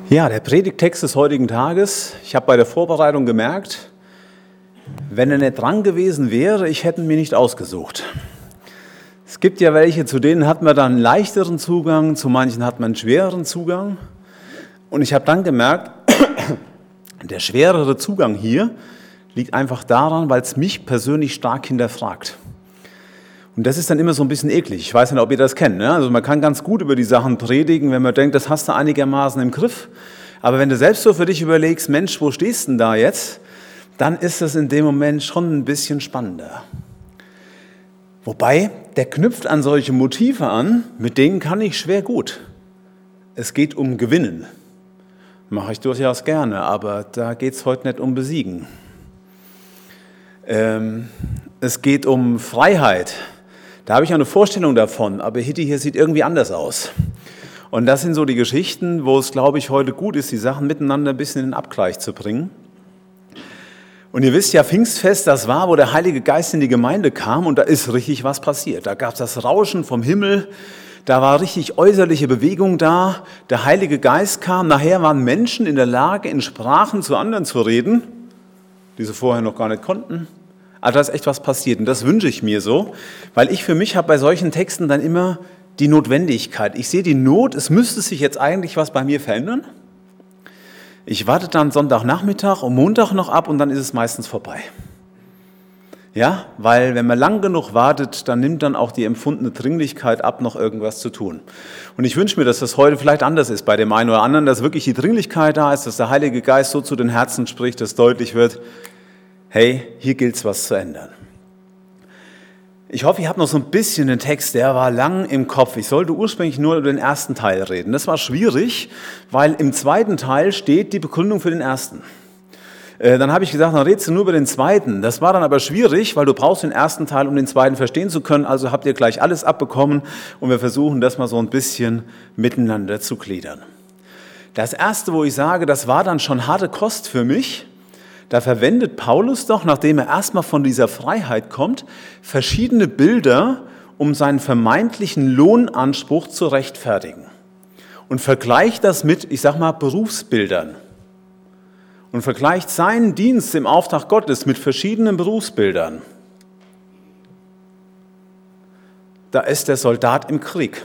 Ja, der Predigttext des heutigen Tages, ich habe bei der Vorbereitung gemerkt, wenn er nicht dran gewesen wäre, ich hätte ihn mir nicht ausgesucht. Es gibt ja welche, zu denen hat man dann einen leichteren Zugang, zu manchen hat man einen schwereren Zugang. Und ich habe dann gemerkt, der schwerere Zugang hier liegt einfach daran, weil es mich persönlich stark hinterfragt. Und das ist dann immer so ein bisschen eklig. Ich weiß nicht, ob ihr das kennt. Ne? Also man kann ganz gut über die Sachen predigen, wenn man denkt, das hast du einigermaßen im Griff. Aber wenn du selbst so für dich überlegst, Mensch, wo stehst du denn da jetzt? Dann ist das in dem Moment schon ein bisschen spannender. Wobei, der knüpft an solche Motive an, mit denen kann ich schwer gut. Es geht um Gewinnen. Mache ich durchaus gerne, aber da geht es heute nicht um Besiegen. Es geht um Freiheit. Da habe ich eine Vorstellung davon, aber Hitti hier sieht irgendwie anders aus. Und das sind so die Geschichten, wo es, glaube ich, heute gut ist, die Sachen miteinander ein bisschen in den Abgleich zu bringen. Und ihr wisst ja, Pfingstfest, das war, wo der Heilige Geist in die Gemeinde kam und da ist richtig was passiert. Da gab es das Rauschen vom Himmel, da war richtig äußerliche Bewegung da, der Heilige Geist kam, nachher waren Menschen in der Lage, in Sprachen zu anderen zu reden, die sie vorher noch gar nicht konnten. Also da ist echt was passiert und das wünsche ich mir so, weil ich für mich habe bei solchen Texten dann immer die Notwendigkeit. Ich sehe die Not, es müsste sich jetzt eigentlich was bei mir verändern. Ich warte dann Sonntagnachmittag und Montag noch ab und dann ist es meistens vorbei. Ja, weil wenn man lang genug wartet, dann nimmt dann auch die empfundene Dringlichkeit ab, noch irgendwas zu tun. Und ich wünsche mir, dass das heute vielleicht anders ist bei dem einen oder anderen, dass wirklich die Dringlichkeit da ist, dass der Heilige Geist so zu den Herzen spricht, dass deutlich wird, hey, hier gilt es, was zu ändern. Ich hoffe, ihr habt noch so ein bisschen den Text, der war lang im Kopf. Ich sollte ursprünglich nur über den ersten Teil reden. Das war schwierig, weil im zweiten Teil steht die Begründung für den ersten. Dann habe ich gesagt, dann redest du nur über den zweiten. Das war dann aber schwierig, weil du brauchst den ersten Teil, um den zweiten verstehen zu können. Also habt ihr gleich alles abbekommen und wir versuchen, das mal so ein bisschen miteinander zu gliedern. Das erste, wo ich sage, das war dann schon harte Kost für mich. Da verwendet Paulus doch, nachdem er erstmal von dieser Freiheit kommt, verschiedene Bilder, um seinen vermeintlichen Lohnanspruch zu rechtfertigen. Und vergleicht das mit, ich sag mal, Berufsbildern. Und vergleicht seinen Dienst im Auftrag Gottes mit verschiedenen Berufsbildern. Da ist der Soldat im Krieg.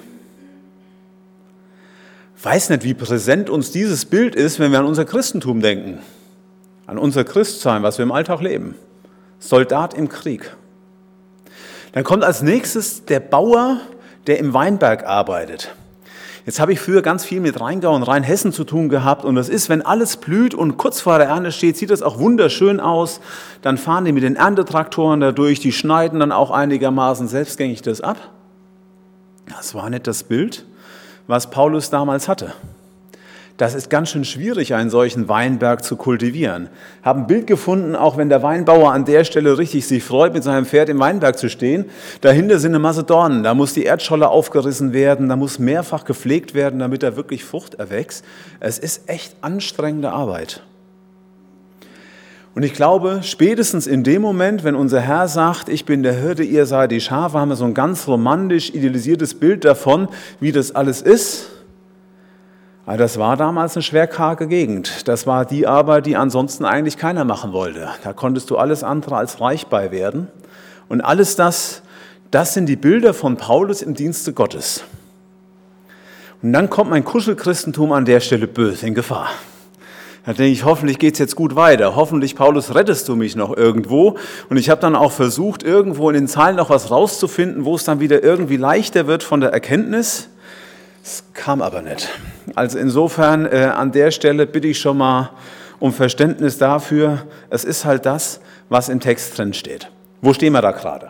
Weiß nicht, wie präsent uns dieses Bild ist, wenn wir an unser Christentum denken. An unser Christsein, was wir im Alltag leben. Soldat im Krieg. Dann kommt als nächstes der Bauer, der im Weinberg arbeitet. Jetzt habe ich früher ganz viel mit Rheingau und Rheinhessen zu tun gehabt und das ist, wenn alles blüht und kurz vor der Ernte steht, sieht das auch wunderschön aus. Dann fahren die mit den Erntetraktoren da durch, die schneiden dann auch einigermaßen selbstgängig das ab. Das war nicht das Bild, was Paulus damals hatte. Das ist ganz schön schwierig, einen solchen Weinberg zu kultivieren. Habe ein Bild gefunden, auch wenn der Weinbauer an der Stelle richtig sich freut, mit seinem Pferd im Weinberg zu stehen. Dahinter sind eine Masse Dornen, da muss die Erdscholle aufgerissen werden, da muss mehrfach gepflegt werden, damit er wirklich Frucht erwächst. Es ist echt anstrengende Arbeit. Und ich glaube, spätestens in dem Moment, wenn unser Herr sagt, ich bin der Hirte, ihr seid die Schafe, haben wir so ein ganz romantisch idealisiertes Bild davon, wie das alles ist. Aber das war damals eine schwer karge Gegend. Das war die Arbeit, die ansonsten eigentlich keiner machen wollte. Da konntest du alles andere als reich bei werden. Und alles das sind die Bilder von Paulus im Dienste Gottes. Und dann kommt mein Kuschelchristentum an der Stelle böse in Gefahr. Da denke ich, hoffentlich geht es jetzt gut weiter. Hoffentlich, Paulus, rettest du mich noch irgendwo. Und ich habe dann auch versucht, irgendwo in den Zahlen noch was rauszufinden, wo es dann wieder irgendwie leichter wird von der Erkenntnis. Es kam aber nicht. Also insofern an der Stelle bitte ich schon mal um Verständnis dafür. Es ist halt das, was im Text drin steht. Wo stehen wir da gerade?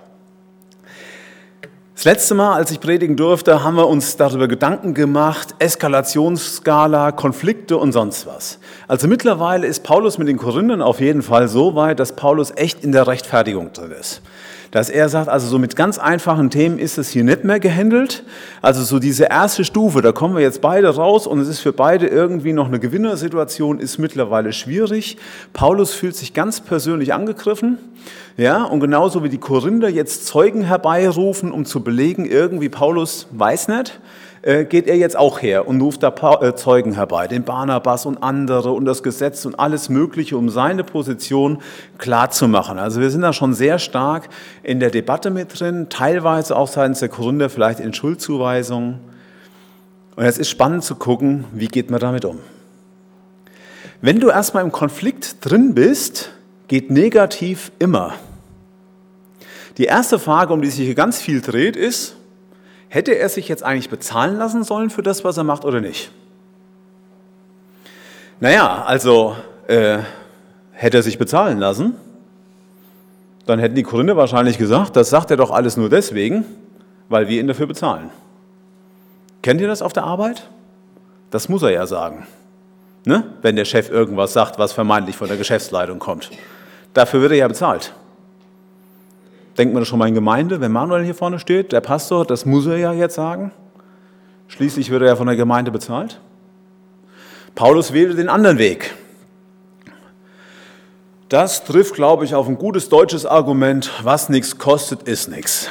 Das letzte Mal, als ich predigen durfte, haben wir uns darüber Gedanken gemacht, Eskalationsskala, Konflikte und sonst was. Also mittlerweile ist Paulus mit den Korinthern auf jeden Fall so weit, dass Paulus echt in der Rechtfertigung drin ist. Dass er sagt, also so mit ganz einfachen Themen ist es hier nicht mehr gehandelt. Also so diese erste Stufe, da kommen wir jetzt beide raus und es ist für beide irgendwie noch eine Gewinnersituation, ist mittlerweile schwierig. Paulus fühlt sich ganz persönlich angegriffen. Ja, und genauso wie die Korinther jetzt Zeugen herbeirufen, um zu belegen, irgendwie Paulus weiß nicht, geht er jetzt auch her und ruft da Zeugen herbei, den Barnabas und andere und das Gesetz und alles Mögliche, um seine Position klarzumachen. Also wir sind da schon sehr stark in der Debatte mit drin, teilweise auch seitens der Korinther vielleicht in Schuldzuweisungen. Und es ist spannend zu gucken, wie geht man damit um. Wenn du erstmal im Konflikt drin bist, geht negativ immer. Die erste Frage, um die sich hier ganz viel dreht, ist, hätte er sich jetzt eigentlich bezahlen lassen sollen für das, was er macht, oder nicht? Naja, also hätte er sich bezahlen lassen, dann hätten die Korinther wahrscheinlich gesagt, das sagt er doch alles nur deswegen, weil wir ihn dafür bezahlen. Kennt ihr das auf der Arbeit? Das muss er ja sagen, ne? Wenn der Chef irgendwas sagt, was vermeintlich von der Geschäftsleitung kommt. Dafür wird er ja bezahlt. Denkt man das schon mal in Gemeinde, wenn Manuel hier vorne steht, der Pastor, das muss er ja jetzt sagen. Schließlich wird er ja von der Gemeinde bezahlt. Paulus wählte den anderen Weg. Das trifft, glaube ich, auf ein gutes deutsches Argument, was nichts kostet, ist nichts.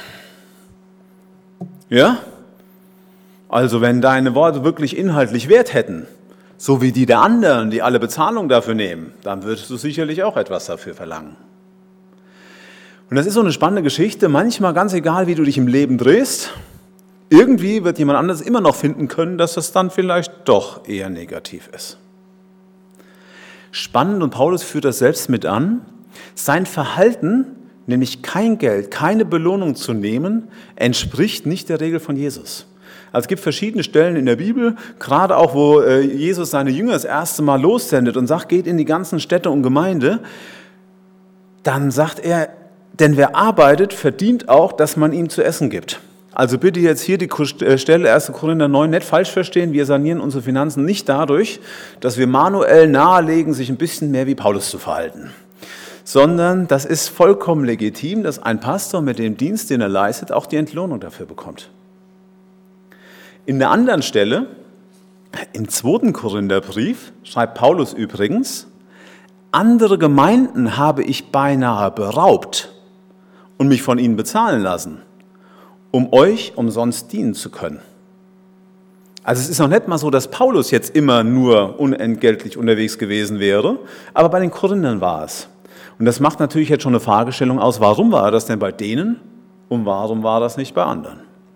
Ja? Also wenn deine Worte wirklich inhaltlich Wert hätten, so wie die der anderen, die alle Bezahlung dafür nehmen, dann würdest du sicherlich auch etwas dafür verlangen. Und das ist so eine spannende Geschichte, manchmal ganz egal, wie du dich im Leben drehst, irgendwie wird jemand anderes immer noch finden können, dass das dann vielleicht doch eher negativ ist. Spannend, und Paulus führt das selbst mit an, sein Verhalten, nämlich kein Geld, keine Belohnung zu nehmen, entspricht nicht der Regel von Jesus. Also es gibt verschiedene Stellen in der Bibel, gerade auch, wo Jesus seine Jünger das erste Mal lossendet und sagt, geht in die ganzen Städte und Gemeinde, dann sagt er, denn wer arbeitet, verdient auch, dass man ihm zu essen gibt. Also bitte jetzt hier die Stelle 1. Korinther 9 nicht falsch verstehen, wir sanieren unsere Finanzen nicht dadurch, dass wir manuell nahelegen, sich ein bisschen mehr wie Paulus zu verhalten, sondern das ist vollkommen legitim, dass ein Pastor mit dem Dienst, den er leistet, auch die Entlohnung dafür bekommt. In der anderen Stelle, im 2. Korintherbrief, schreibt Paulus übrigens, andere Gemeinden habe ich beinahe beraubt und mich von ihnen bezahlen lassen, um euch umsonst dienen zu können. Also es ist noch nicht mal so, dass Paulus jetzt immer nur unentgeltlich unterwegs gewesen wäre, aber bei den Korinthern war es. Und das macht natürlich jetzt schon eine Fragestellung aus, warum war das denn bei denen und warum war das nicht bei anderen?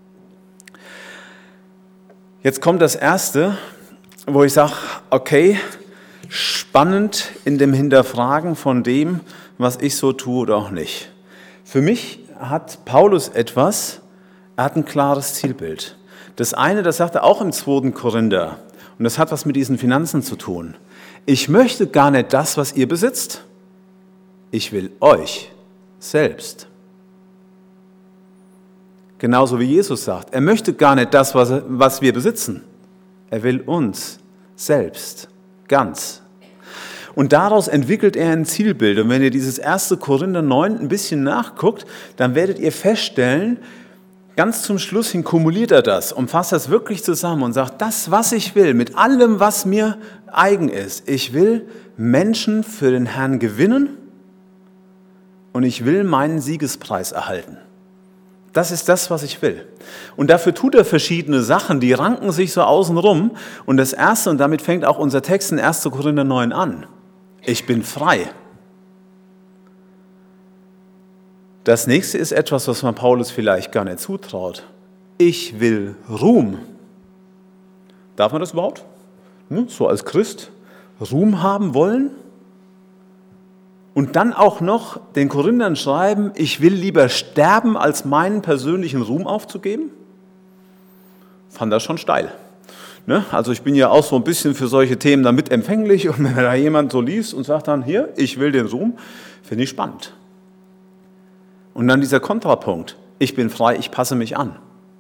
Jetzt kommt das Erste, wo ich sage, okay, spannend in dem Hinterfragen von dem, was ich so tue oder auch nicht. Für mich hat Paulus etwas, er hat ein klares Zielbild. Das eine, das sagt er auch im 2. Korinther, und das hat was mit diesen Finanzen zu tun. Ich möchte gar nicht das, was ihr besitzt, ich will euch selbst. Genauso wie Jesus sagt, er möchte gar nicht das, was wir besitzen, er will uns selbst, ganz. Und daraus entwickelt er ein Zielbild. Und wenn ihr dieses 1. Korinther 9 ein bisschen nachguckt, dann werdet ihr feststellen, ganz zum Schluss hin kumuliert er das und fasst das wirklich zusammen und sagt, das, was ich will, mit allem, was mir eigen ist, ich will Menschen für den Herrn gewinnen und ich will meinen Siegespreis erhalten. Das ist das, was ich will. Und dafür tut er verschiedene Sachen, die ranken sich so außenrum. Und das Erste, und damit fängt auch unser Text in 1. Korinther 9 an, ich bin frei. Das nächste ist etwas, was man Paulus vielleicht gar nicht zutraut. Ich will Ruhm. Darf man das überhaupt? So als Christ Ruhm haben wollen? Und dann auch noch den Korinthern schreiben, ich will lieber sterben, als meinen persönlichen Ruhm aufzugeben? Fand das schon steil. Also ich bin ja auch so ein bisschen für solche Themen damit empfänglich und wenn da jemand so liest und sagt dann, hier, ich will den Ruhm, finde ich spannend. Und dann dieser Kontrapunkt, ich bin frei, ich passe mich an.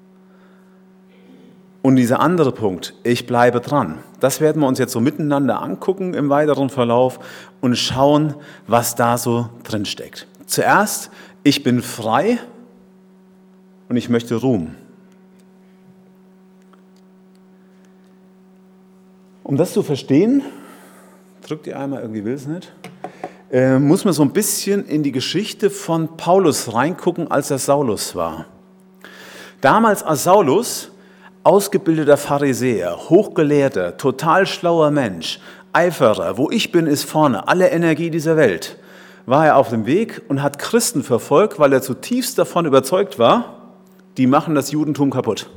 Und dieser andere Punkt, ich bleibe dran, das werden wir uns jetzt so miteinander angucken im weiteren Verlauf und schauen, was da so drin steckt. Zuerst, ich bin frei und ich möchte Ruhm. Um das zu verstehen, drückt ihr einmal, irgendwie will es nicht, muss man so ein bisschen in die Geschichte von Paulus reingucken, als er Saulus war. Damals als Saulus ausgebildeter Pharisäer, hochgelehrter, total schlauer Mensch, Eiferer, wo ich bin, ist vorne, alle Energie dieser Welt, war er auf dem Weg und hat Christen verfolgt, weil er zutiefst davon überzeugt war, die machen das Judentum kaputt.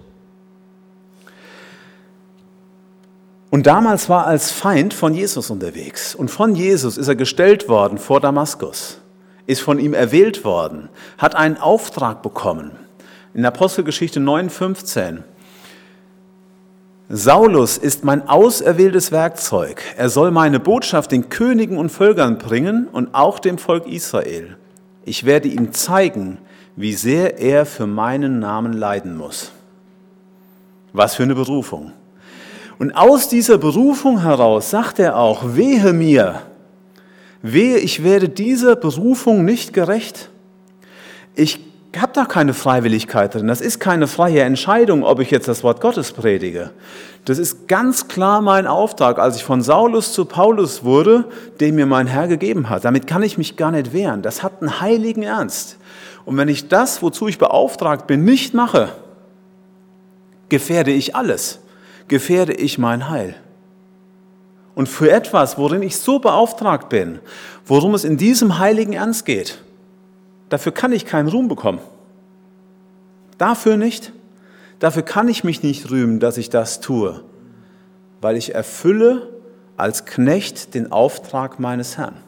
Und damals war er als Feind von Jesus unterwegs. Und von Jesus ist er gestellt worden vor Damaskus, ist von ihm erwählt worden, hat einen Auftrag bekommen. In Apostelgeschichte 9,15. Saulus ist mein auserwähltes Werkzeug. Er soll meine Botschaft den Königen und Völkern bringen und auch dem Volk Israel. Ich werde ihm zeigen, wie sehr er für meinen Namen leiden muss. Was für eine Berufung. Und aus dieser Berufung heraus sagt er auch, wehe mir, wehe, ich werde dieser Berufung nicht gerecht. Ich habe da keine Freiwilligkeit drin. Das ist keine freie Entscheidung, ob ich jetzt das Wort Gottes predige. Das ist ganz klar mein Auftrag, als ich von Saulus zu Paulus wurde, den mir mein Herr gegeben hat. Damit kann ich mich gar nicht wehren. Das hat einen heiligen Ernst. Und wenn ich das, wozu ich beauftragt bin, nicht mache, gefährde ich alles. Gefährde ich mein Heil. Und für etwas, worin ich so beauftragt bin, worum es in diesem heiligen Ernst geht, dafür kann ich keinen Ruhm bekommen. Dafür nicht. Dafür kann ich mich nicht rühmen, dass ich das tue, weil ich erfülle als Knecht den Auftrag meines Herrn.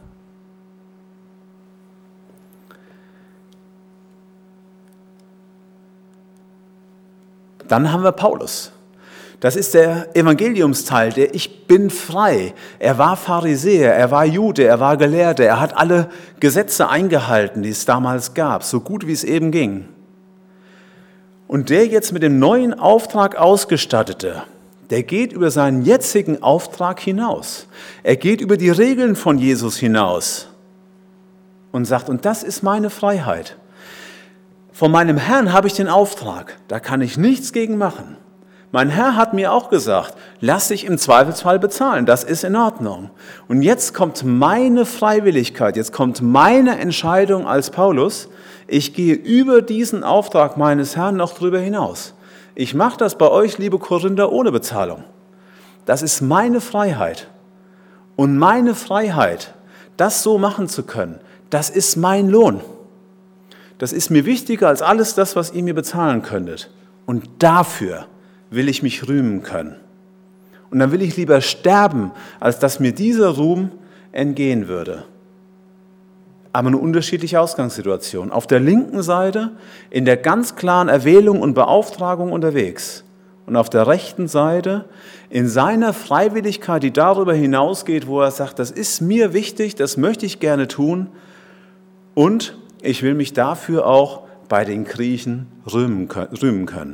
Dann haben wir Paulus. Das ist der Evangeliumsteil, der Ich bin frei. Er war Pharisäer, er war Jude, er war Gelehrter, er hat alle Gesetze eingehalten, die es damals gab, so gut wie es eben ging. Und der jetzt mit dem neuen Auftrag ausgestattete, der geht über seinen jetzigen Auftrag hinaus. Er geht über die Regeln von Jesus hinaus und sagt, und das ist meine Freiheit. Von meinem Herrn habe ich den Auftrag, da kann ich nichts gegen machen. Mein Herr hat mir auch gesagt, lass dich im Zweifelsfall bezahlen, das ist in Ordnung. Und jetzt kommt meine Freiwilligkeit, jetzt kommt meine Entscheidung als Paulus, ich gehe über diesen Auftrag meines Herrn noch drüber hinaus. Ich mache das bei euch, liebe Korinther, ohne Bezahlung. Das ist meine Freiheit. Und meine Freiheit, das so machen zu können, das ist mein Lohn. Das ist mir wichtiger als alles das, was ihr mir bezahlen könntet. Und dafür will ich mich rühmen können. Und dann will ich lieber sterben, als dass mir dieser Ruhm entgehen würde. Aber eine unterschiedliche Ausgangssituation. Auf der linken Seite in der ganz klaren Erwählung und Beauftragung unterwegs. Und auf der rechten Seite in seiner Freiwilligkeit, die darüber hinausgeht, wo er sagt, das ist mir wichtig, das möchte ich gerne tun. Und ich will mich dafür auch bei den Griechen rühmen können.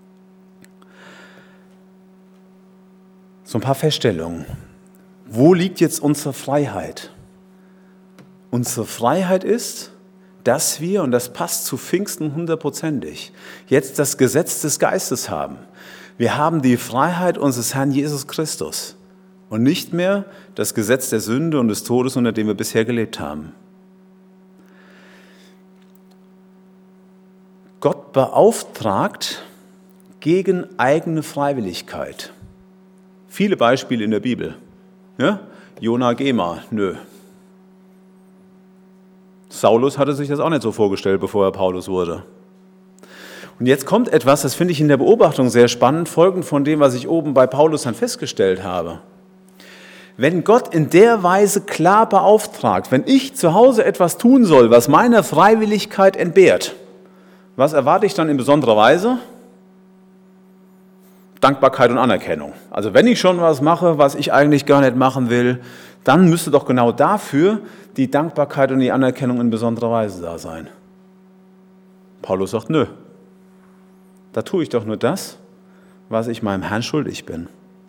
So ein paar Feststellungen. Wo liegt jetzt unsere Freiheit? Unsere Freiheit ist, dass wir, und das passt zu Pfingsten 100%ig, jetzt das Gesetz des Geistes haben. Wir haben die Freiheit unseres Herrn Jesus Christus und nicht mehr das Gesetz der Sünde und des Todes, unter dem wir bisher gelebt haben. Gott beauftragt gegen eigene Freiwilligkeit. Viele Beispiele in der Bibel. Ja? Jona, geh mal. Nö. Saulus hatte sich das auch nicht so vorgestellt, bevor er Paulus wurde. Und jetzt kommt etwas, das finde ich in der Beobachtung sehr spannend, folgend von dem, was ich oben bei Paulus dann festgestellt habe. Wenn Gott in der Weise klar beauftragt, wenn ich zu Hause etwas tun soll, was meiner Freiwilligkeit entbehrt, was erwarte ich dann in besonderer Weise? Dankbarkeit und Anerkennung. Also wenn ich schon was mache, was ich eigentlich gar nicht machen will, dann müsste doch genau dafür die Dankbarkeit und die Anerkennung in besonderer Weise da sein. Paulus sagt, nö, da tue ich doch nur das, was ich meinem Herrn schuldig bin.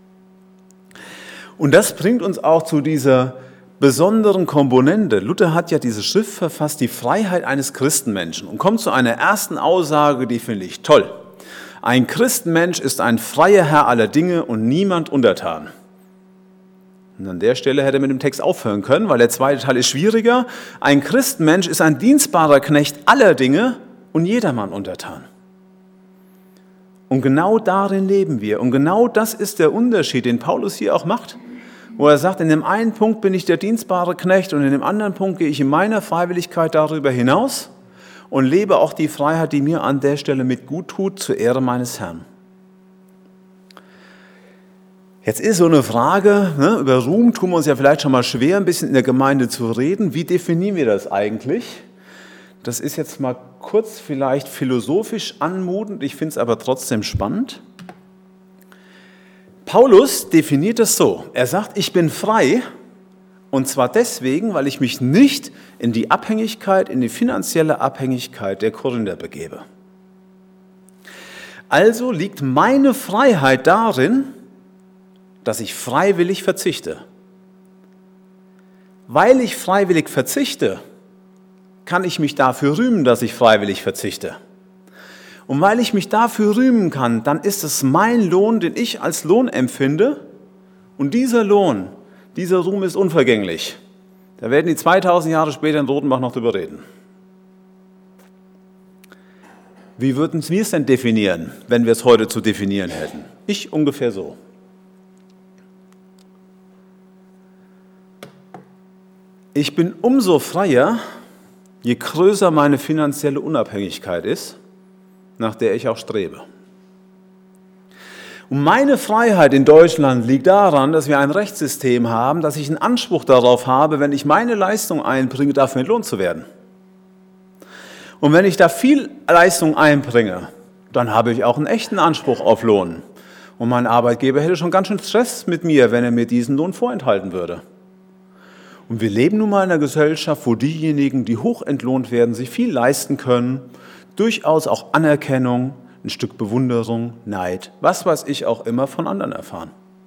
Und das bringt uns auch zu dieser besonderen Komponente. Luther hat ja diese Schrift verfasst, die Freiheit eines Christenmenschen, und kommt zu einer ersten Aussage, die finde ich toll. Ein Christenmensch ist ein freier Herr aller Dinge und niemand untertan. Und an der Stelle hätte er mit dem Text aufhören können, weil der zweite Teil ist schwieriger. Ein Christenmensch ist ein dienstbarer Knecht aller Dinge und jedermann untertan. Und genau darin leben wir. Und genau das ist der Unterschied, den Paulus hier auch macht, wo er sagt, in dem einen Punkt bin ich der dienstbare Knecht und in dem anderen Punkt gehe ich in meiner Freiwilligkeit darüber hinaus und lebe auch die Freiheit, die mir an der Stelle mit gut tut, zur Ehre meines Herrn. Jetzt ist so eine Frage, über Ruhm tun wir uns ja vielleicht schon mal schwer, ein bisschen in der Gemeinde zu reden. Wie definieren wir das eigentlich? Das ist jetzt mal kurz vielleicht philosophisch anmutend, ich finde es aber trotzdem spannend. Paulus definiert es so, er sagt, ich bin frei und zwar deswegen, weil ich mich nicht in die Abhängigkeit, in die finanzielle Abhängigkeit der Korinther begebe. Also liegt meine Freiheit darin, dass ich freiwillig verzichte. Weil ich freiwillig verzichte, kann ich mich dafür rühmen, dass ich freiwillig verzichte. Und weil ich mich dafür rühmen kann, dann ist es mein Lohn, den ich als Lohn empfinde. Und dieser Lohn, dieser Ruhm ist unvergänglich. Da werden die 2000 Jahre später in Rotenbach noch drüber reden. Wie würden wir es denn definieren, wenn wir es heute zu definieren hätten? Ich ungefähr so. Ich bin umso freier, je größer meine finanzielle Unabhängigkeit ist, nach der ich auch strebe. Und meine Freiheit in Deutschland liegt daran, dass wir ein Rechtssystem haben, dass ich einen Anspruch darauf habe, wenn ich meine Leistung einbringe, dafür entlohnt zu werden. Und wenn ich da viel Leistung einbringe, dann habe ich auch einen echten Anspruch auf Lohn. Und mein Arbeitgeber hätte schon ganz schön Stress mit mir, wenn er mir diesen Lohn vorenthalten würde. Und wir leben nun mal in einer Gesellschaft, wo diejenigen, die hoch entlohnt werden, sich viel leisten können, durchaus auch Anerkennung, ein Stück Bewunderung, Neid, was weiß ich auch immer von anderen erfahren.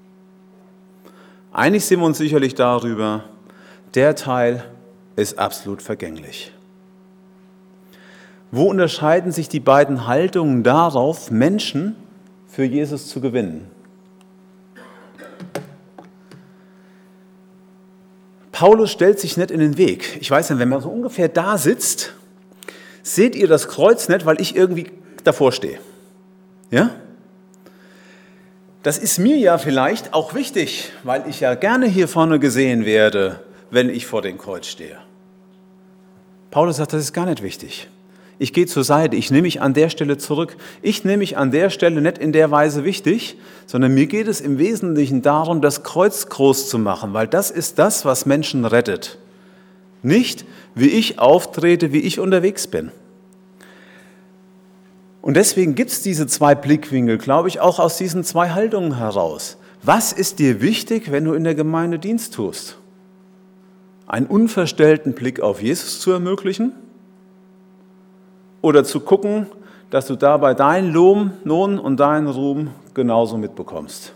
Einig sind wir uns sicherlich darüber, der Teil ist absolut vergänglich. Wo unterscheiden sich die beiden Haltungen darauf, Menschen für Jesus zu gewinnen? Paulus stellt sich nicht in den Weg. Ich weiß nicht, wenn man so ungefähr da sitzt, seht ihr das Kreuz nicht, weil ich irgendwie davor stehe. Ja? Das ist mir ja vielleicht auch wichtig, weil ich ja gerne hier vorne gesehen werde, wenn ich vor dem Kreuz stehe. Paulus sagt, das ist gar nicht wichtig. Ich gehe zur Seite, ich nehme mich an der Stelle zurück. Ich nehme mich an der Stelle nicht in der Weise wichtig, sondern mir geht es im Wesentlichen darum, das Kreuz groß zu machen, weil das ist das, was Menschen rettet. Nicht, wie ich auftrete, wie ich unterwegs bin. Und deswegen gibt es diese zwei Blickwinkel, glaube ich, auch aus diesen zwei Haltungen heraus. Was ist dir wichtig, wenn du in der Gemeinde Dienst tust? Einen unverstellten Blick auf Jesus zu ermöglichen? Oder zu gucken, dass du dabei deinen Lohn und deinen Ruhm genauso mitbekommst.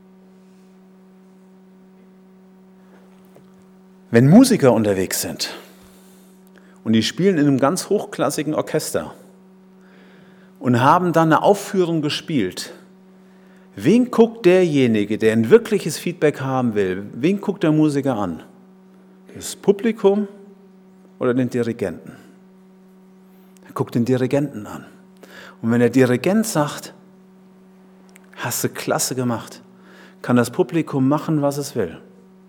Wenn Musiker unterwegs sind und die spielen in einem ganz hochklassigen Orchester und haben dann eine Aufführung gespielt, wen guckt derjenige, der ein wirkliches Feedback haben will, wen guckt der Musiker an? Das Publikum oder den Dirigenten? Er guckt den Dirigenten an. Und wenn der Dirigent sagt, hast du klasse gemacht, kann das Publikum machen, was es will.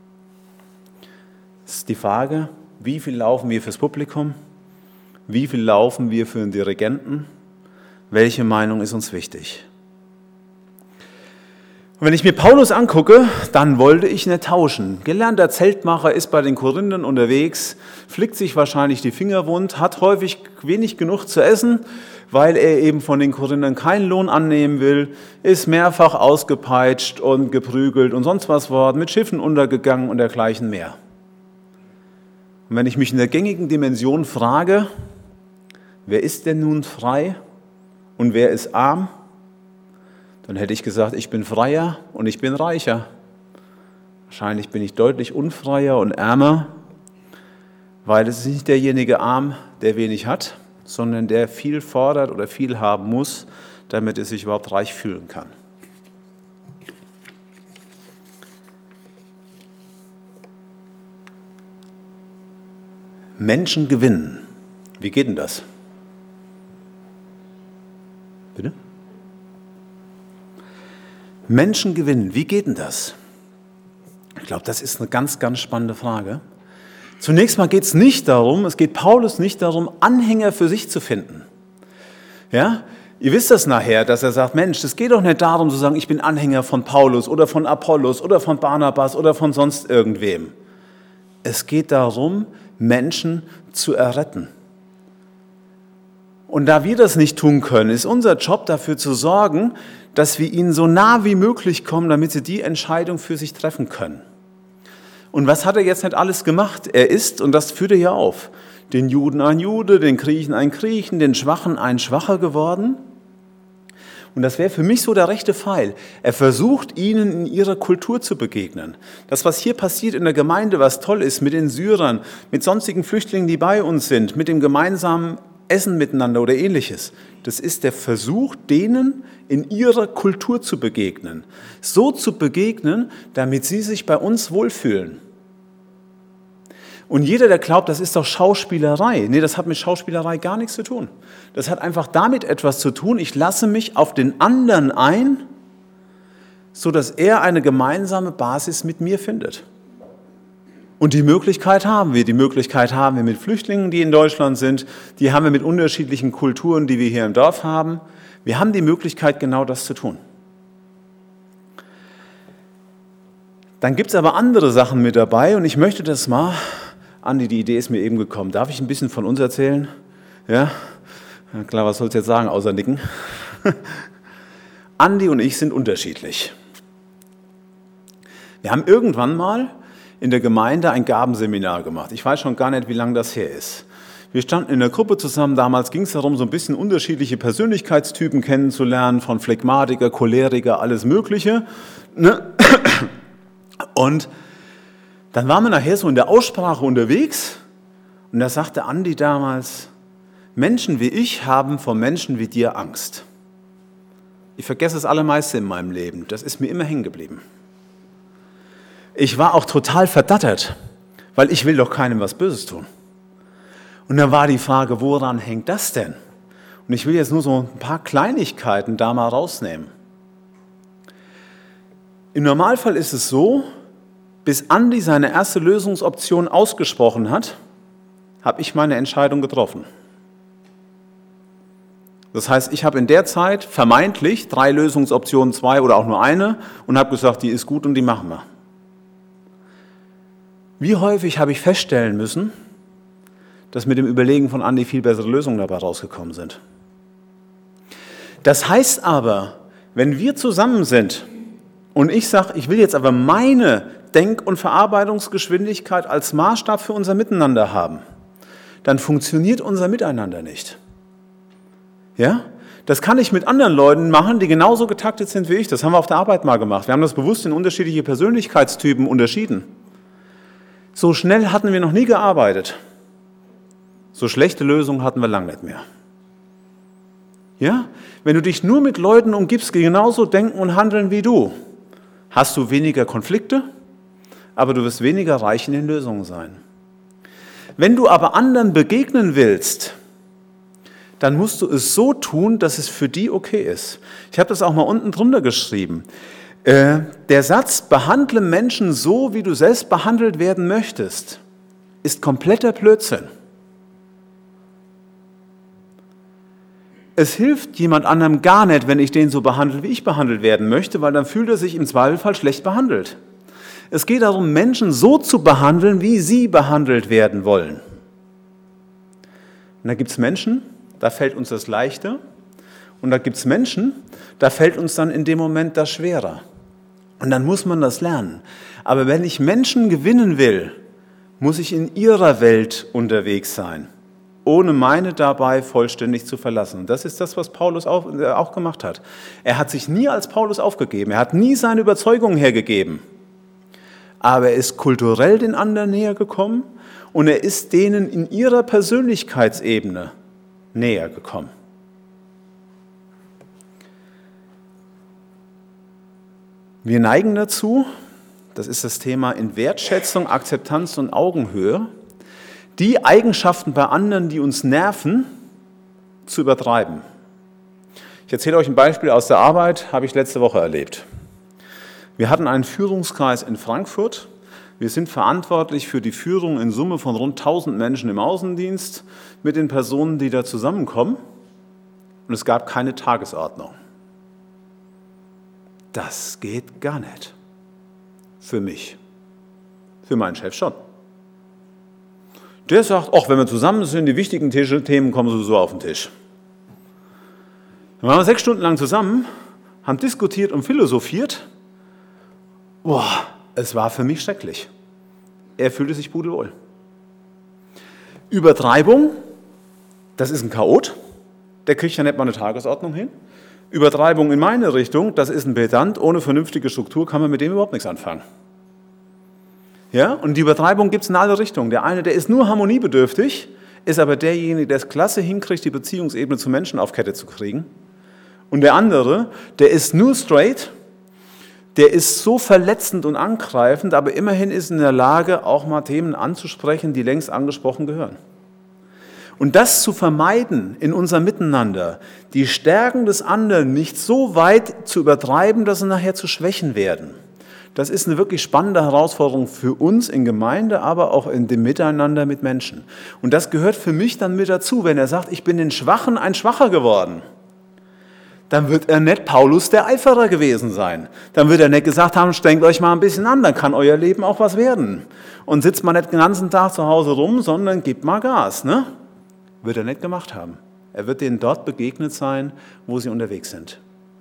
Es ist die Frage, wie viel laufen wir fürs Publikum? Wie viel laufen wir für den Dirigenten? Welche Meinung ist uns wichtig? Und wenn ich mir Paulus angucke, dann wollte ich nicht tauschen. Gelernter Zeltmacher ist bei den Korinthern unterwegs, flickt sich wahrscheinlich die Finger wund, hat häufig wenig genug zu essen, weil er eben von den Korinthern keinen Lohn annehmen will, ist mehrfach ausgepeitscht und geprügelt und sonst was worden, mit Schiffen untergegangen und dergleichen mehr. Und wenn ich mich in der gängigen Dimension frage, wer ist denn nun frei und wer ist arm? Dann hätte ich gesagt, ich bin freier und ich bin reicher. Wahrscheinlich bin ich deutlich unfreier und ärmer, weil es ist nicht derjenige arm, der wenig hat, sondern der viel fordert oder viel haben muss, damit er sich überhaupt reich fühlen kann. Menschen gewinnen. Wie geht denn das? Bitte? Menschen gewinnen, wie geht denn das? Ich glaube, das ist eine ganz, ganz spannende Frage. Zunächst mal geht es geht Paulus nicht darum, Anhänger für sich zu finden. Ja? Ihr wisst das nachher, dass er sagt, Mensch, es geht doch nicht darum zu sagen, ich bin Anhänger von Paulus oder von Apollos oder von Barnabas oder von sonst irgendwem. Es geht darum, Menschen zu erretten. Und da wir das nicht tun können, ist unser Job dafür zu sorgen, dass wir ihnen so nah wie möglich kommen, damit sie die Entscheidung für sich treffen können. Und was hat er jetzt nicht alles gemacht? Er ist, und das führt er ja auf, den Juden ein Jude, den Griechen ein Griechen, den Schwachen ein Schwacher geworden. Und das wäre für mich so der rechte Pfeil. Er versucht, ihnen in ihrer Kultur zu begegnen. Das, was hier passiert in der Gemeinde, was toll ist, mit den Syrern, mit sonstigen Flüchtlingen, die bei uns sind, mit dem gemeinsamen Essen miteinander oder Ähnliches, das ist der Versuch, denen in ihrer Kultur zu begegnen. So zu begegnen, damit sie sich bei uns wohlfühlen. Und jeder, der glaubt, das ist doch Schauspielerei. Nee, das hat mit Schauspielerei gar nichts zu tun. Das hat einfach damit etwas zu tun, ich lasse mich auf den anderen ein, sodass er eine gemeinsame Basis mit mir findet. Und die Möglichkeit haben wir. Die Möglichkeit haben wir mit Flüchtlingen, die in Deutschland sind. Die haben wir mit unterschiedlichen Kulturen, die wir hier im Dorf haben. Wir haben die Möglichkeit, genau das zu tun. Dann gibt es aber andere Sachen mit dabei und ich möchte das mal, Andi, die Idee ist mir eben gekommen. Darf ich ein bisschen von uns erzählen? Ja? Ja, klar, was sollst du jetzt sagen, außer nicken? Andi und ich sind unterschiedlich. Wir haben irgendwann mal in der Gemeinde ein Gabenseminar gemacht. Ich weiß schon gar nicht, wie lange das her ist. Wir standen in der Gruppe zusammen, damals ging es darum, so ein bisschen unterschiedliche Persönlichkeitstypen kennenzulernen, von Phlegmatiker, Choleriker, alles Mögliche. Und dann waren wir nachher so in der Aussprache unterwegs und da sagte Andi damals, Menschen wie ich haben vor Menschen wie dir Angst. Ich vergesse das Allermeiste in meinem Leben, das ist mir immer hängen geblieben. Ich war auch total verdattert, weil ich will doch keinem was Böses tun. Und dann war die Frage, woran hängt das denn? Und ich will jetzt nur so ein paar Kleinigkeiten da mal rausnehmen. Im Normalfall ist es so, bis Andi seine erste Lösungsoption ausgesprochen hat, habe ich meine Entscheidung getroffen. Das heißt, ich habe in der Zeit vermeintlich 3 Lösungsoptionen, 2 oder auch nur eine und habe gesagt, die ist gut und die machen wir. Wie häufig habe ich feststellen müssen, dass mit dem Überlegen von Andi viel bessere Lösungen dabei rausgekommen sind. Das heißt aber, wenn wir zusammen sind und ich sage, ich will jetzt aber meine Denk- und Verarbeitungsgeschwindigkeit als Maßstab für unser Miteinander haben, dann funktioniert unser Miteinander nicht. Ja? Das kann ich mit anderen Leuten machen, die genauso getaktet sind wie ich. Das haben wir auf der Arbeit mal gemacht. Wir haben das bewusst in unterschiedliche Persönlichkeitstypen unterschieden. So schnell hatten wir noch nie gearbeitet. So schlechte Lösungen hatten wir lange nicht mehr. Ja? Wenn du dich nur mit Leuten umgibst, die genauso denken und handeln wie du, hast du weniger Konflikte, aber du wirst weniger reich in den Lösungen sein. Wenn du aber anderen begegnen willst, dann musst du es so tun, dass es für die okay ist. Ich habe das auch mal unten drunter geschrieben. Der Satz, behandle Menschen so, wie du selbst behandelt werden möchtest, ist kompletter Blödsinn. Es hilft jemand anderem gar nicht, wenn ich den so behandle, wie ich behandelt werden möchte, weil dann fühlt er sich im Zweifelsfall schlecht behandelt. Es geht darum, Menschen so zu behandeln, wie sie behandelt werden wollen. Und da gibt es Menschen, da fällt uns das leichter. Und da gibt es Menschen, da fällt uns dann in dem Moment das schwerer. Und dann muss man das lernen. Aber wenn ich Menschen gewinnen will, muss ich in ihrer Welt unterwegs sein, ohne meine dabei vollständig zu verlassen. Und das ist das, was Paulus auch gemacht hat. Er hat sich nie als Paulus aufgegeben. Er hat nie seine Überzeugungen hergegeben. Aber er ist kulturell den anderen näher gekommen und er ist denen in ihrer Persönlichkeitsebene näher gekommen. Wir neigen dazu, das ist das Thema in Wertschätzung, Akzeptanz und Augenhöhe, die Eigenschaften bei anderen, die uns nerven, zu übertreiben. Ich erzähle euch ein Beispiel aus der Arbeit, habe ich letzte Woche erlebt. Wir hatten einen Führungskreis in Frankfurt. Wir sind verantwortlich für die Führung in Summe von rund 1000 Menschen im Außendienst mit den Personen, die da zusammenkommen. Und es gab keine Tagesordnung. Das geht gar nicht. Für mich. Für meinen Chef schon. Der sagt, ach, wenn wir zusammen sind, die wichtigen Themen kommen sowieso auf den Tisch. Dann waren wir 6 Stunden lang zusammen, haben diskutiert und philosophiert. Boah, es war für mich schrecklich. Er fühlte sich pudelwohl. Übertreibung, das ist ein Chaot. Der kriegt ja nicht mal eine Tagesordnung hin. Übertreibung in meine Richtung, das ist ein Pedant. Ohne vernünftige Struktur kann man mit dem überhaupt nichts anfangen. Ja, und die Übertreibung gibt es in alle Richtungen. Der eine, der ist nur harmoniebedürftig, ist aber derjenige, der es klasse hinkriegt, die Beziehungsebene zu Menschen auf Kette zu kriegen. Und der andere, der ist nur straight, der ist so verletzend und angreifend, aber immerhin ist in der Lage, auch mal Themen anzusprechen, die längst angesprochen gehören. Und das zu vermeiden in unserem Miteinander, die Stärken des anderen nicht so weit zu übertreiben, dass sie nachher zu Schwächen werden. Das ist eine wirklich spannende Herausforderung für uns in Gemeinde, aber auch in dem Miteinander mit Menschen. Und das gehört für mich dann mit dazu, wenn er sagt, ich bin den Schwachen ein Schwacher geworden. Dann wird er nicht Paulus der Eiferer gewesen sein. Dann wird er nicht gesagt haben, strengt euch mal ein bisschen an, dann kann euer Leben auch was werden. Und sitzt mal nicht den ganzen Tag zu Hause rum, sondern gibt mal Gas. Ne? Wird er nicht gemacht haben. Er wird denen dort begegnet sein, wo sie unterwegs sind.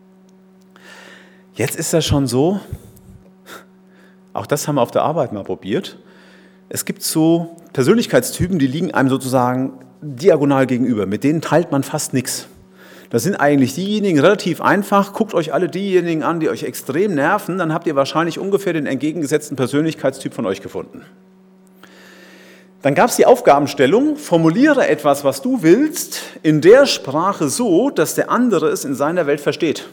Jetzt ist das schon so, auch das haben wir auf der Arbeit mal probiert. Es gibt so Persönlichkeitstypen, die liegen einem sozusagen diagonal gegenüber. Mit denen teilt man fast nichts. Das sind eigentlich diejenigen, relativ einfach, guckt euch alle diejenigen an, die euch extrem nerven, dann habt ihr wahrscheinlich ungefähr den entgegengesetzten Persönlichkeitstyp von euch gefunden. Dann gab es die Aufgabenstellung, formuliere etwas, was du willst, in der Sprache so, dass der andere es in seiner Welt versteht.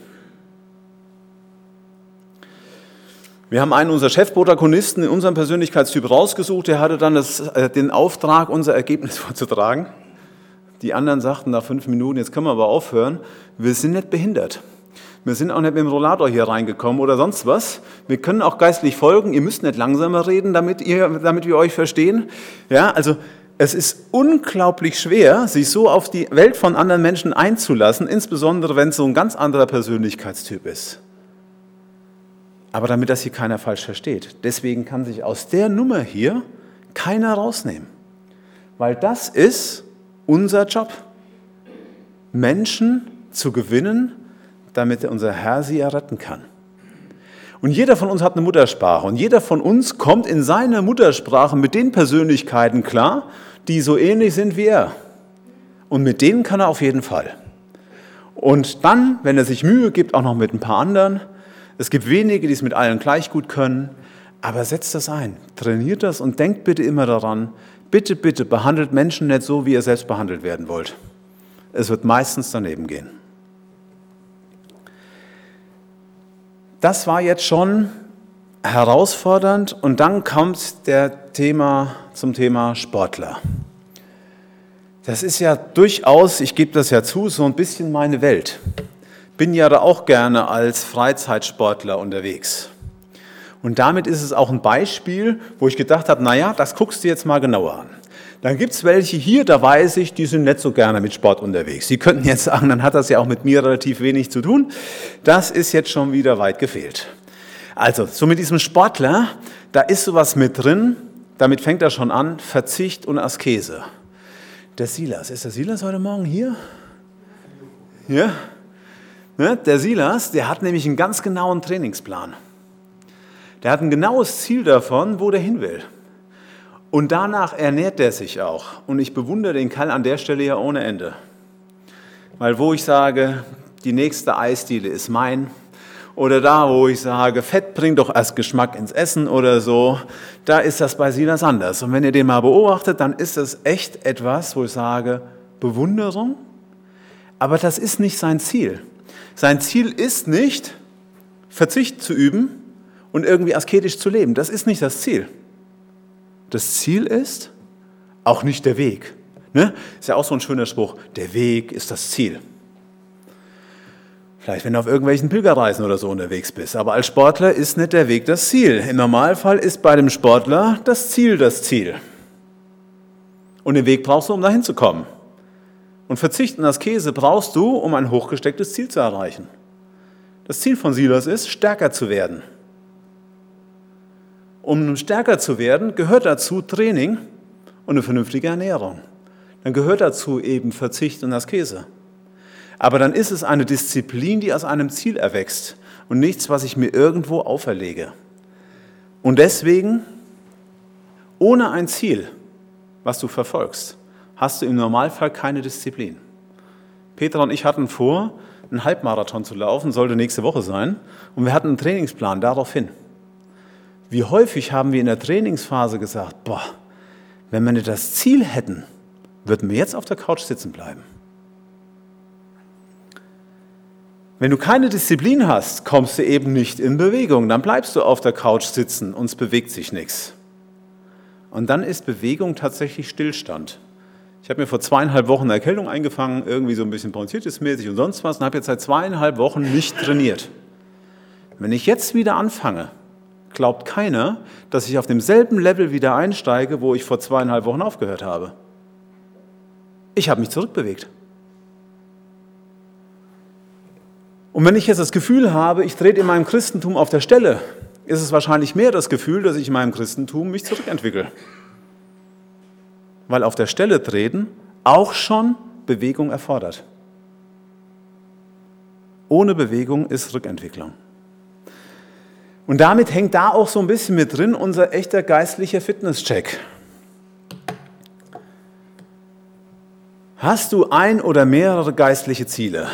Wir haben einen unserer Chefprotagonisten in unserem Persönlichkeitstyp rausgesucht, der hatte dann den Auftrag, unser Ergebnis vorzutragen. Die anderen sagten nach 5 Minuten, jetzt können wir aber aufhören, wir sind nicht behindert. Wir sind auch nicht mit dem Rollator hier reingekommen oder sonst was. Wir können auch geistlich folgen, ihr müsst nicht langsamer reden, damit wir euch verstehen. Ja, also es ist unglaublich schwer, sich so auf die Welt von anderen Menschen einzulassen, insbesondere wenn es so ein ganz anderer Persönlichkeitstyp ist. Aber damit das hier keiner falsch versteht. Deswegen kann sich aus der Nummer hier keiner rausnehmen. Weil das ist unser Job, Menschen zu gewinnen, damit unser Herr sie erretten kann. Und jeder von uns hat eine Muttersprache und jeder von uns kommt in seiner Muttersprache mit den Persönlichkeiten klar, die so ähnlich sind wie er. Und mit denen kann er auf jeden Fall. Und dann, wenn er sich Mühe gibt, auch noch mit ein paar anderen. Es gibt wenige, die es mit allen gleich gut können, aber setzt das ein, trainiert das und denkt bitte immer daran, bitte, bitte behandelt Menschen nicht so, wie ihr selbst behandelt werden wollt. Es wird meistens daneben gehen. Das war jetzt schon herausfordernd und dann kommt der zum Thema Sportler. Das ist ja durchaus, ich gebe das ja zu, so ein bisschen meine Welt. Bin ja da auch gerne als Freizeitsportler unterwegs. Und damit ist es auch ein Beispiel, wo ich gedacht habe, naja, das guckst du jetzt mal genauer an. Dann gibt es welche hier, da weiß ich, die sind nicht so gerne mit Sport unterwegs. Sie könnten jetzt sagen, dann hat das ja auch mit mir relativ wenig zu tun. Das ist jetzt schon wieder weit gefehlt. Also, so mit diesem Sportler, da ist sowas mit drin, damit fängt er schon an, Verzicht und Askese. Der Silas, ist der Silas heute Morgen hier? Ja? Der Silas, der hat nämlich einen ganz genauen Trainingsplan. Der hat ein genaues Ziel davon, wo der hin will. Und danach ernährt er sich auch. Und ich bewundere den Kerl an der Stelle ja ohne Ende. Weil wo ich sage, die nächste Eisdiele ist mein, oder da, wo ich sage, Fett bringt doch erst Geschmack ins Essen oder so, da ist das bei Silas anders. Und wenn ihr den mal beobachtet, dann ist das echt etwas, wo ich sage, Bewunderung. Aber das ist nicht sein Ziel. Sein Ziel ist nicht, Verzicht zu üben und irgendwie asketisch zu leben. Das ist nicht das Ziel. Das Ziel ist auch nicht der Weg. Ne? Ist ja auch so ein schöner Spruch, der Weg ist das Ziel. Vielleicht, wenn du auf irgendwelchen Pilgerreisen oder so unterwegs bist. Aber als Sportler ist nicht der Weg das Ziel. Im Normalfall ist bei dem Sportler das Ziel das Ziel. Und den Weg brauchst du, um dahin zu kommen. Und Verzicht und Askese brauchst du, um ein hochgestecktes Ziel zu erreichen. Das Ziel von Silas ist, stärker zu werden. Um stärker zu werden, gehört dazu Training und eine vernünftige Ernährung. Dann gehört dazu eben Verzicht und Askese. Aber dann ist es eine Disziplin, die aus einem Ziel erwächst und nichts, was ich mir irgendwo auferlege. Und deswegen, ohne ein Ziel, was du verfolgst, hast du im Normalfall keine Disziplin. Petra und ich hatten vor, einen Halbmarathon zu laufen, sollte nächste Woche sein, und wir hatten einen Trainingsplan daraufhin. Wie häufig haben wir in der Trainingsphase gesagt, boah, wenn wir nicht das Ziel hätten, würden wir jetzt auf der Couch sitzen bleiben. Wenn du keine Disziplin hast, kommst du eben nicht in Bewegung. Dann bleibst du auf der Couch sitzen und es bewegt sich nichts. Und dann ist Bewegung tatsächlich Stillstand. Ich habe mir vor 2,5 Wochen eine Erkältung eingefangen, irgendwie so ein bisschen bronchitis-mäßig und sonst was, und habe jetzt seit 2,5 Wochen nicht trainiert. Wenn ich jetzt wieder anfange, glaubt keiner, dass ich auf demselben Level wieder einsteige, wo ich vor 2,5 Wochen aufgehört habe. Ich habe mich zurückbewegt. Und wenn ich jetzt das Gefühl habe, ich trete in meinem Christentum auf der Stelle, ist es wahrscheinlich mehr das Gefühl, dass ich in meinem Christentum mich zurückentwickle. Weil auf der Stelle treten auch schon Bewegung erfordert. Ohne Bewegung ist Rückentwicklung. Und damit hängt da auch so ein bisschen mit drin unser echter geistlicher Fitnesscheck. Hast du ein oder mehrere geistliche Ziele?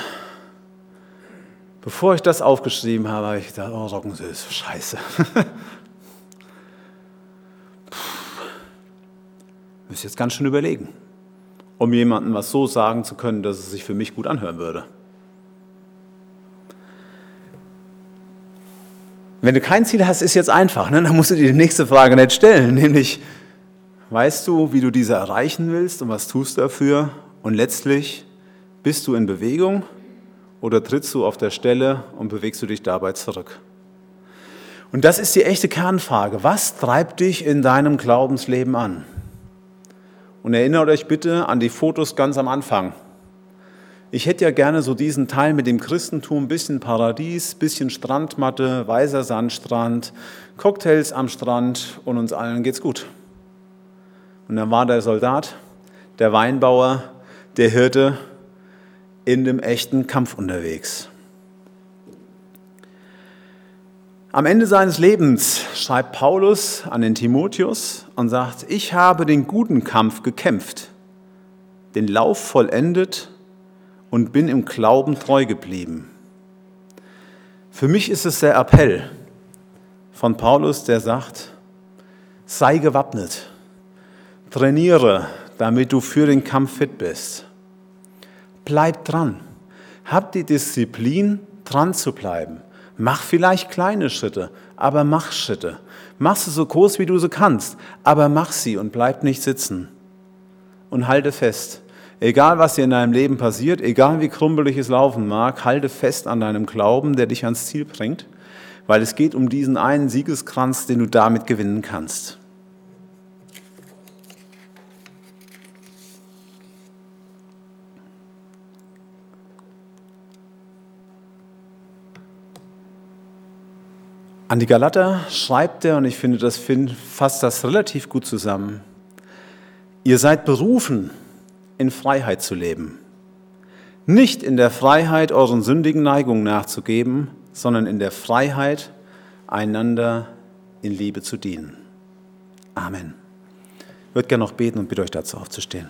Bevor ich das aufgeschrieben habe, habe ich gedacht, oh, Roggensös, scheiße. Müsste jetzt ganz schön überlegen, um jemandem was so sagen zu können, dass es sich für mich gut anhören würde. Wenn du kein Ziel hast, ist jetzt einfach, ne? Dann musst du dir die nächste Frage nicht stellen, nämlich, weißt du, wie du diese erreichen willst und was tust du dafür? Und letztlich, bist du in Bewegung oder trittst du auf der Stelle und bewegst du dich dabei zurück? Und das ist die echte Kernfrage. Was treibt dich in deinem Glaubensleben an? Und erinnert euch bitte an die Fotos ganz am Anfang. Ich hätte ja gerne so diesen Teil mit dem Christentum, bisschen Paradies, bisschen Strandmatte, weißer Sandstrand, Cocktails am Strand und uns allen geht's gut. Und dann war der Soldat, der Weinbauer, der Hirte in dem echten Kampf unterwegs. Am Ende seines Lebens schreibt Paulus an den Timotheus und sagt, ich habe den guten Kampf gekämpft, den Lauf vollendet und bin im Glauben treu geblieben. Für mich ist es der Appell von Paulus, der sagt, sei gewappnet, trainiere, damit du für den Kampf fit bist. Bleib dran, hab die Disziplin, dran zu bleiben. Mach vielleicht kleine Schritte, aber mach Schritte. Mach sie so groß, wie du sie kannst, aber mach sie und bleib nicht sitzen. Und halte fest, egal was dir in deinem Leben passiert, egal wie krumpelig es laufen mag, halte fest an deinem Glauben, der dich ans Ziel bringt, weil es geht um diesen einen Siegeskranz, den du damit gewinnen kannst. An die Galater schreibt er, und ich finde, fasst das relativ gut zusammen, ihr seid berufen, in Freiheit zu leben. Nicht in der Freiheit, euren sündigen Neigungen nachzugeben, sondern in der Freiheit, einander in Liebe zu dienen. Amen. Ich würde gerne noch beten und bitte euch dazu aufzustehen.